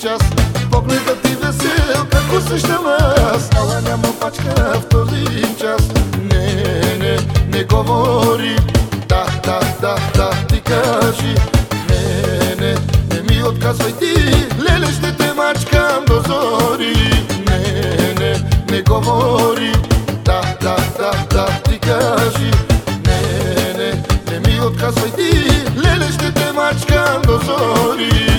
час. Погледът ти весел, как усещам аз. Ала няма пачка в този час. Не говори. Да, ти кажи. Не ми отказвай ти. Леле, ще те мачкам до зори. Не говори. Да, ти кажи. Не ми отказвай ти. Леле, ще те мачкам до зори.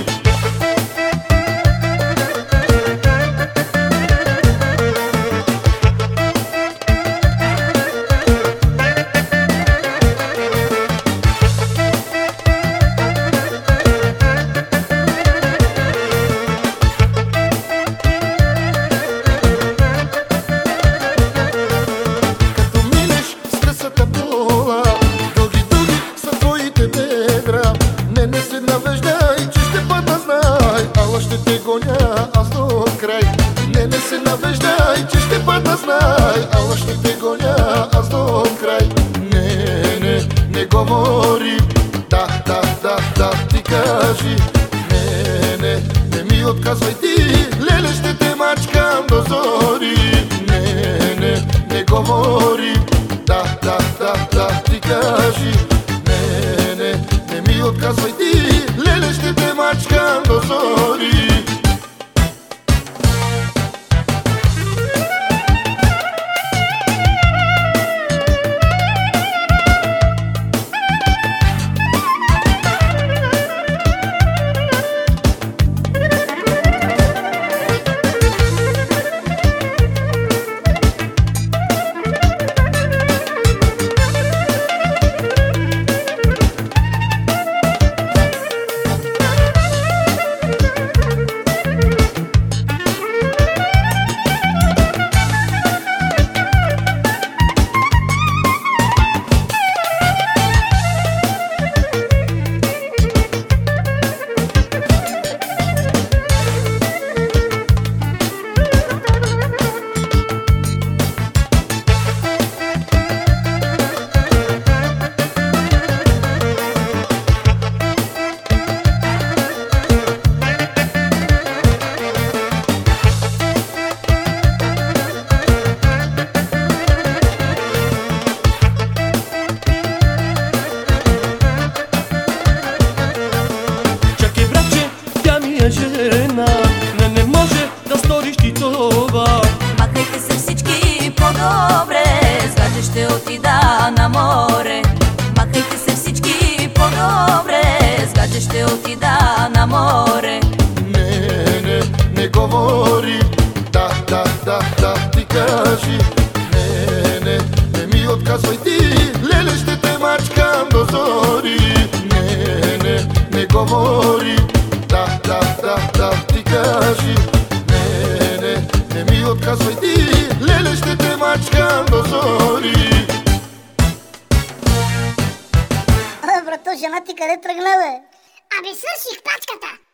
Не се навеждай, че ще падна, знай. Ала ще те гоня аз до край. Не се навеждай, че ще падна, знай. Ала ще те гоня аз до край. Не говори. Да, ти кажи. Не ми отказвай ти. Леле, ще те мачкам до зори. Не говори. Да, ти кажи. Не ми отказвай ти, леле, ще те мачкам до зори. Жена, не може да сториш ти това. Махайте се всички по-добре, с гадже ще отида на море. Махайте се всички по-добре, с гадже ще отида на море. Не говори. Да, ти кажи. Не ми отказвай ти. Леле, ще те мачкам до зори. Не говори. Да, ти кажи. Не ми отказвай ти. Леле, ще те мачкам до зори. Брато, жена ти къде тръгна, бе? Свърших пачката.